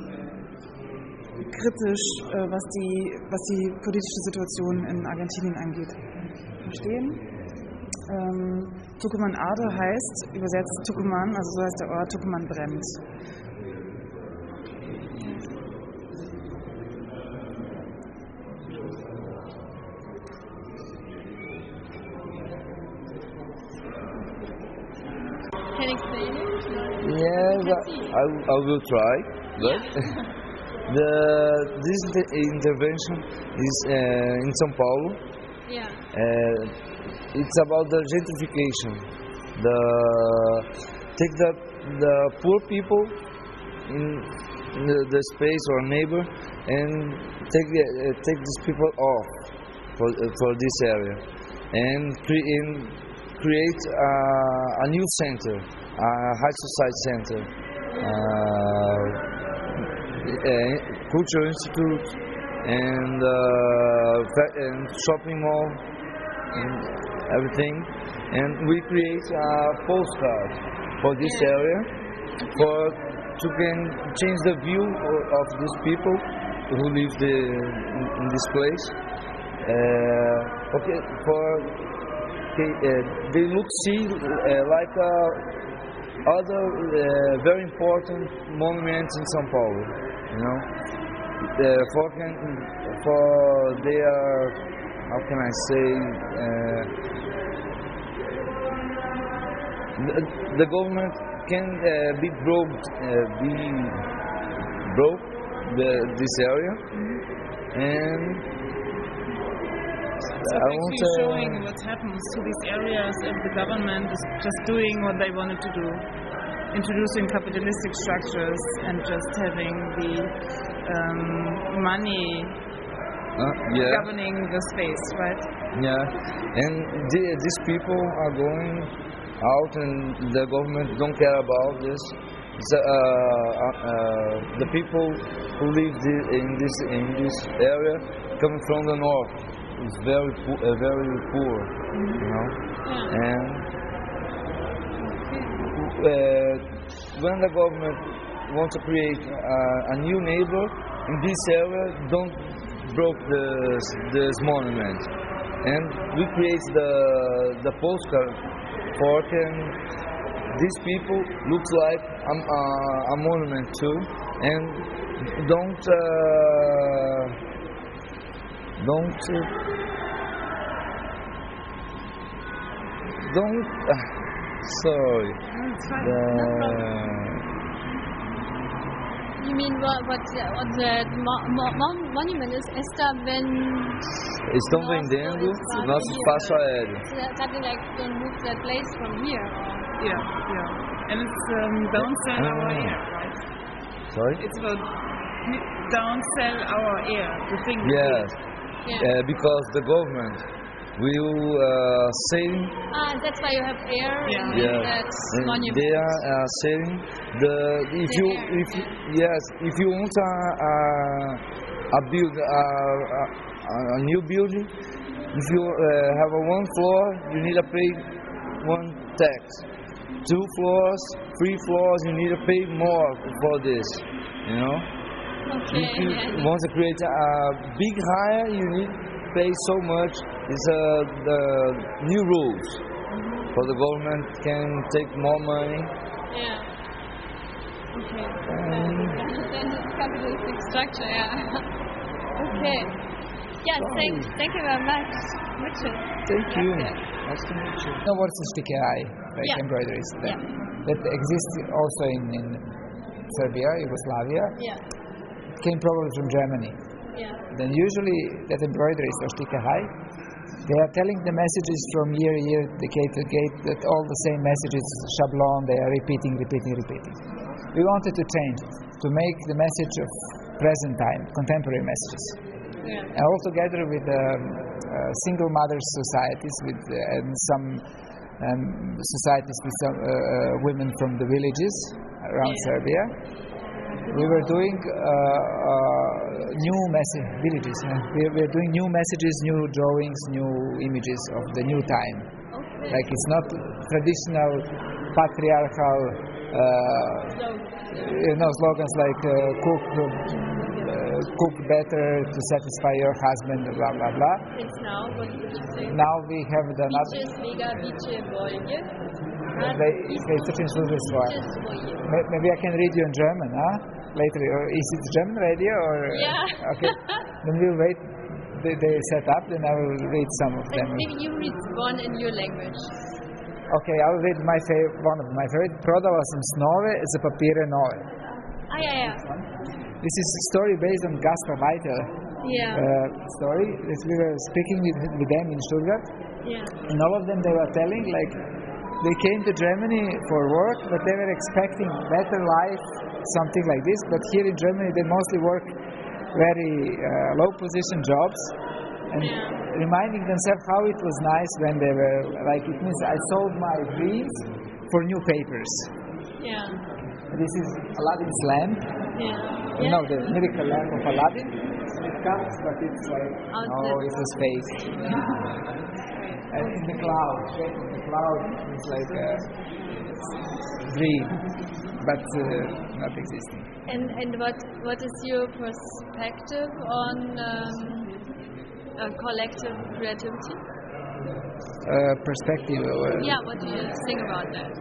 kritisch, äh, was, die, was die politische Situation in Argentinien angeht, verstehen. Ähm, Tucumán Arde heißt, übersetzt Tucumán, also so heißt der Ort, Tucumán brennt. Can you explain it? Yes, I, I will try. But the this inter- intervention is uh, in São Paulo. Yeah. Uh, it's about the gentrification. The take the the poor people in, in the, the space or neighbor and take the, uh, take these people off for uh, for this area and, cre- and create uh, a new center, a high society center, uh, a cultural institute, and, uh, fa- and shopping mall, and everything. And we create a postcard for this area, for to can change the view of these people who live the, in this place. Uh, okay, for okay, uh, they look see uh, like a other uh, very important monuments in São Paulo. You know, uh, for can, for they are, how can I say, uh, the, the government can uh, be broke, uh, be broke the, this area, and so I want actually to showing what happens to these areas if the government is just doing what they wanted to do, introducing capitalistic structures and just having the um, money uh, yeah. governing the space, right? Yeah, and the, these people are going out, and the government don't care about this. The, uh, uh, the people who live the, in this in this area coming from the north is very po- uh, very poor, mm-hmm. you know, yeah. and uh, when the government wants to create uh, a new neighbor in this area, don't broke this this monument, and we create the the postcard for can these people looks like a, uh, a monument too, and don't uh, don't uh, don't uh, sorry. The, You mean what? What, what the mo- mo- mon- monument is? Está vendendo. Estão vendendo nosso espaço aéreo. Something like don't move that place from here. Or? Yeah, yeah. And it's um, don't sell ah. our air, right? Sorry? It's about don't sell our air. The thing. Yes, yeah. uh, because the government will uh, selling. Ah, that's why you have air. Yeah. In Yeah. that And monument. they are uh, selling the if The you air, if you, yes if you want a a, a build a, a, a new building, if you uh, have a one floor, you need to pay one tax. Two floors, three floors, you need to pay more for this. You know. Okay. If you yeah. want to create a big hire, you need to pay so much. It's uh, the new rules. Mm-hmm. For the government can take more money. Yeah. Okay. Um, Then it's capitalistic structure. Yeah. Okay. Yeah. Thank. Thank you very much, Richard. Thank you. Gracias. Nice to meet you. No words of sticky eye, like Yeah. embroideries that, Yeah. that exist also in, in Serbia, Yugoslavia. Yeah. It came probably from Germany. Yeah. Then usually that embroideries or sticky eye, they are telling the messages from year to year, decade to decade, that all the same messages, shablon, they are repeating, repeating, repeating. We wanted to change it, to make the message of present time, contemporary messages. Yeah. And all together with um, uh, single mothers societies with uh, and some um, societies with some uh, uh, women from the villages around Yeah. Serbia. We were doing uh, uh, new message villages. Uh, we were doing new messages, new drawings, new images of the new time. Okay. Like it's not traditional patriarchal, uh, you know, slogans like uh, cook, uh, cook better to satisfy your husband, blah blah blah. It's now. What did you say? Now we have the another. Biće svega, biće bolje. They, they searching for this one. Biće svoje. May- Maybe I can read you in German, huh? Later, or is it German radio or? Yeah. Okay. Then we'll wait. They, they set up. Then I will read some of them. Maybe you read one in your language. Okay, I will read my favorite. One of my favorite. Prodala sam snove za papire nove. Ah, yeah, yeah. This is a story based on Gaspar Weitel Yeah. uh, story. As we were speaking with, with them in Stuttgart, Yeah. and all of them they were telling like they came to Germany for work, but they were expecting better life, something like this. But here in Germany, they mostly work very uh, low position jobs, and Yeah. reminding themselves how it was nice when they were like it means I sold my dreams for new papers. Yeah. This is Aladdin's lamp. Yeah. You Yeah. know the miracle lamp of Aladdin. It comes, but it's like Out oh, the- it was fake. And in the cloud, shape of the cloud is like a dream, but uh, not existing. And and what what is your perspective on um, uh, collective creativity? uh, perspective. Uh, yeah, what do you think about that?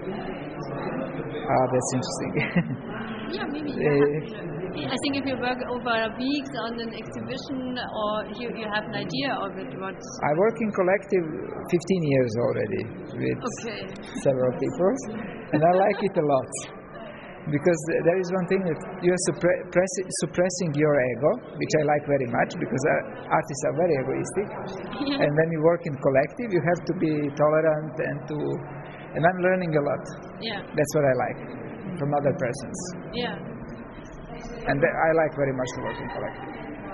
Ah, that's interesting. Yeah, maybe. Uh, I think if you work over weeks on an exhibition, or you, you have an idea of it, what... I work in collective fifteen years already with okay. several people, and I like it a lot. Because there is one thing that you are suppre- suppressing your ego, which I like very much, because artists are very egoistic. Yeah. And when you work in collective, you have to be tolerant and to... And I'm learning a lot. Yeah. That's what I like from other persons. Yeah. And th- I like very much to work in collective.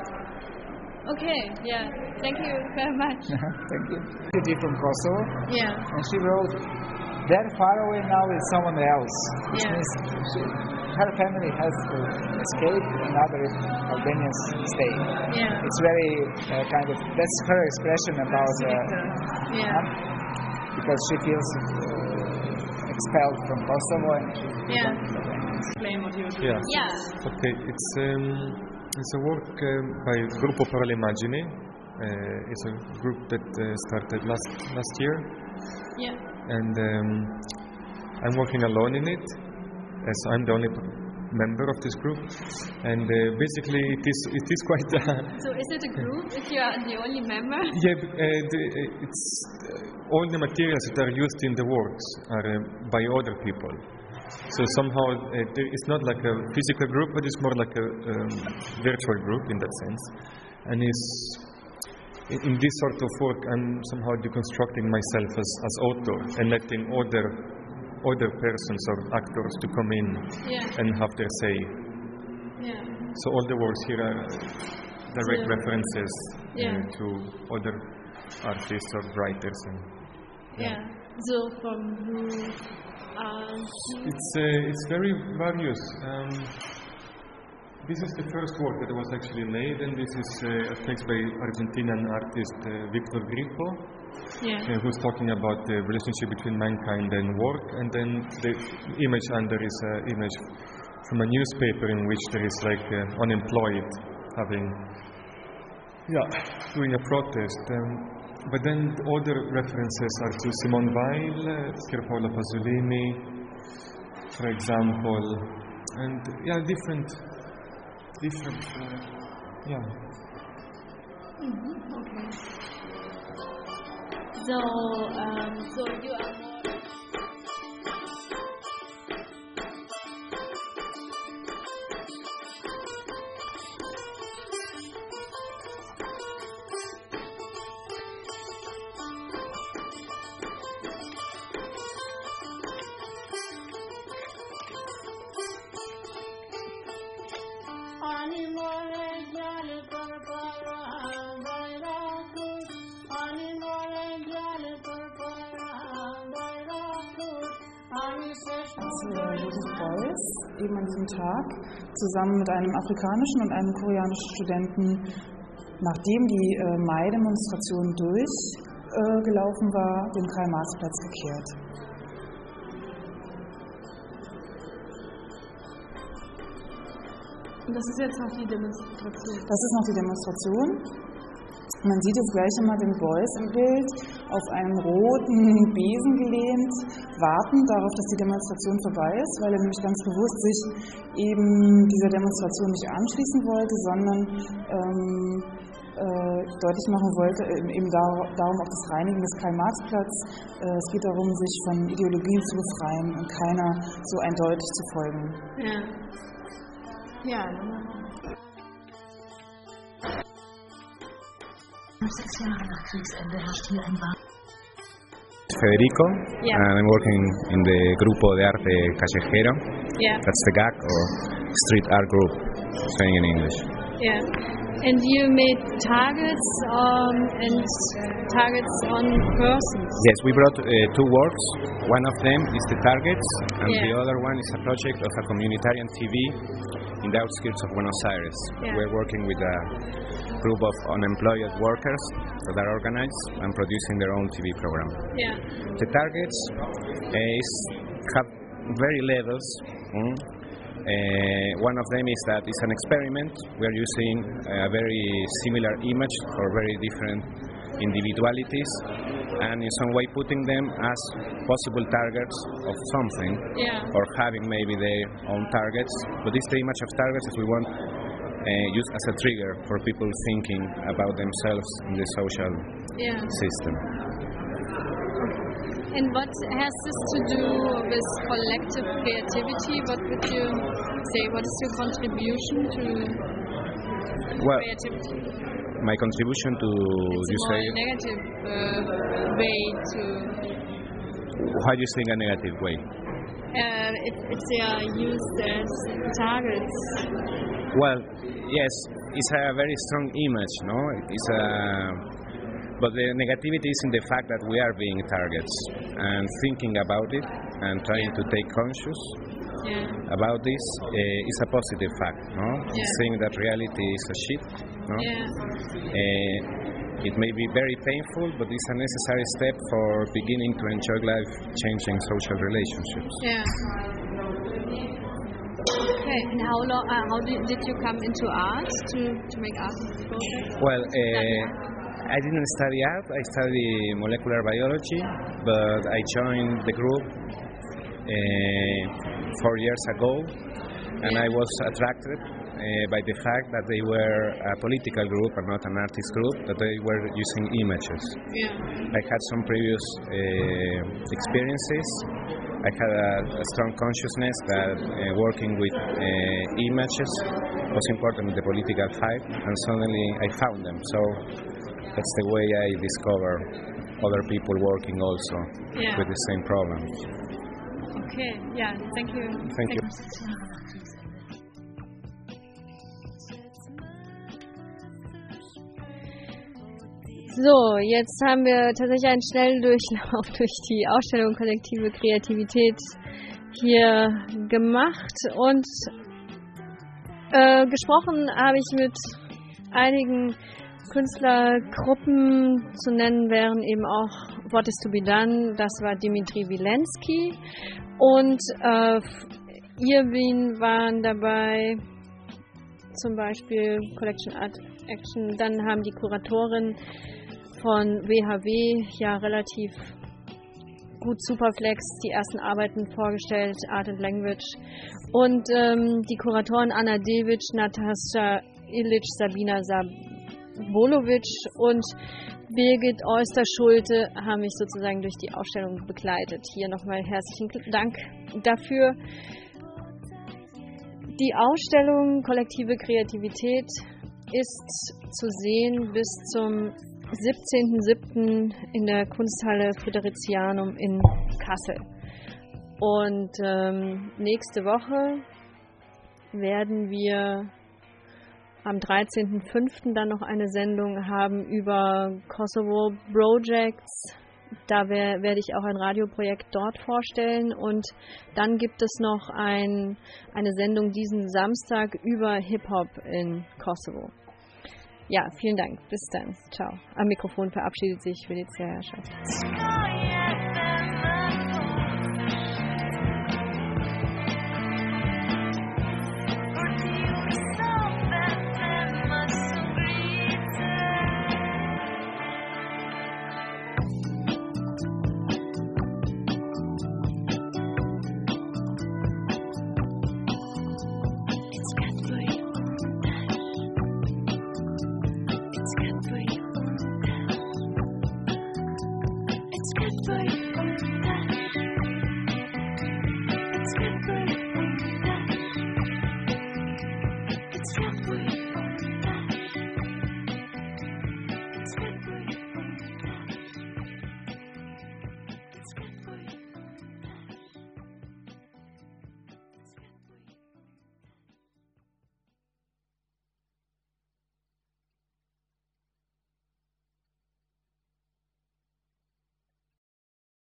Okay, yeah. Thank you very much. Thank you. She's from Kosovo. Yeah. And she wrote, "They're far away now with someone else." Which yeah. means she, her family has to escape and other Albanians stay. Yeah. It's very uh, kind of, that's her expression about, uh, yeah. um, because she feels uh, expelled from Kosovo and she yeah. explain what you do. Yeah. Yeah. Okay, it's um, it's a work uh, by Gruppo Parole Immagini. Uh, it's a group that uh, started last last year. Yeah. And um, I'm working alone in it, as I'm the only member of this group. And uh, basically, it is it is quite. Uh, so is it a group if you are the only member? Yeah, uh, the, it's uh, all the materials that are used in the works are uh, by other people. So somehow uh, it's not like a physical group, but it's more like a um, virtual group in that sense. And it's in this sort of work, I'm somehow deconstructing myself as, as author and letting other other persons or actors to come in yeah. and have their say. Yeah. So all the works here are direct yeah. references yeah. uh, to other artists or writers. And, yeah. yeah. So from who? Uh, it's uh, it's very various. Um, This is the first work that was actually made, and this is uh, a text by Argentinian artist uh, Victor Grippo, yeah. uh, who's talking about the relationship between mankind and work. And then the image under is an image from a newspaper in which there is like uh, unemployed having, yeah, doing a protest. Um, but then the other references are to Simone Weil, uh, Pier Paolo Pasolini, for example, and yeah, different. Different, uh, yeah. Mm-hmm. Okay. So, um, so you are more. Eben an diesem Tag zusammen mit einem afrikanischen und einem koreanischen Studenten, nachdem die äh, Mai-Demonstration durchgelaufen äh, war, den Karl-Marx-Platz gekehrt. Und das ist jetzt noch die Demonstration? Das ist noch die Demonstration. Man sieht jetzt gleich immer den Beuys im Bild, auf einem roten Besen gelehnt, warten darauf, dass die Demonstration vorbei ist, weil er nämlich ganz bewusst sich eben dieser Demonstration nicht anschließen wollte, sondern ähm, äh, deutlich machen wollte, eben dar- darum auch das Reinigen des Karl-Marx-Platz. Äh, es geht darum, sich von Ideologien zu befreien und keiner so eindeutig zu folgen. Ja. Ja, Sechs Jahre nach Kriegsende herrscht hier ein Wahn. Federico, yeah. and I'm working in the Grupo de Arte Callejero. Yeah. That's the G A C, or Street Art Group, saying in English. Yeah. And you made targets um, and targets on persons. Yes, we brought uh, two works. One of them is the targets, and yeah. the other one is a project of a communitarian T V in the outskirts of Buenos Aires. Yeah. We're working with a group of unemployed workers that are organized and producing their own T V program. Yeah. The targets uh, is, have very levels. Mm? Uh, one of them is that it's an experiment. We are using a very similar image for very different individualities and in some way putting them as possible targets of something, yeah. or having maybe their own targets. But it's the image of targets that we want uh, use as a trigger for people thinking about themselves in the social yeah. system. And what has this to do with collective creativity? What would you say? What is your contribution to well, creativity? My contribution to, it's you a say, more negative uh, way to. How do you think a negative way? Uh, if, if they are used as targets. Well, yes, it's a very strong image, no? It's a, but the negativity is in the fact that we are being targets and thinking about it and trying to take conscious yeah. about this uh, is a positive fact, no? Yeah. Saying that reality is a shit, no? Yeah. Uh, it may be very painful, but it's a necessary step for beginning to enjoy life-changing social relationships. Yeah. Okay, and how long? Uh, how did, did you come into art to, to make art in this project? Well, uh, I didn't study art. I studied molecular biology, but I joined the group uh, four years ago, and yeah. I was attracted uh, by the fact that they were a political group and not an artist group, that they were using images. Yeah. I had some previous uh, experiences. I had a, a strong consciousness that uh, working with uh, images was important in the political fight, and suddenly I found them. So that's the way I discover other people working also yeah. with the same problems. Okay, yeah, thank you. Thank, thank you. So, jetzt haben wir tatsächlich einen schnellen Durchlauf durch die Ausstellung Kollektive Kreativität hier gemacht und äh, gesprochen habe ich mit einigen Künstlergruppen. Zu nennen wären eben auch What is to be done, das war Dimitri Wilensky, und äh, Irwin waren dabei, zum Beispiel Collection Art Action. Dann haben die Kuratorin von W H W ja relativ gut Superflex die ersten Arbeiten vorgestellt, Art and Language. Und ähm, die Kuratoren Anna Devic, Natascha Illich, Sabina Sabolovic und Birgit Oyster-Schulte haben mich sozusagen durch die Ausstellung begleitet. Hier nochmal herzlichen Dank dafür. Die Ausstellung Kollektive Kreativität ist zu sehen bis zum siebzehnten siebten in der Kunsthalle Fridericianum in Kassel. Und ähm, nächste Woche werden wir am dreizehnten fünften dann noch eine Sendung haben über Kosovo Projects. Da wer, werde ich auch ein Radioprojekt dort vorstellen. Und dann gibt es noch ein, eine Sendung diesen Samstag über Hip-Hop in Kosovo. Ja, vielen Dank. Bis dann. Ciao. Am Mikrofon verabschiedet sich Felicia Herrscher. It's good for you.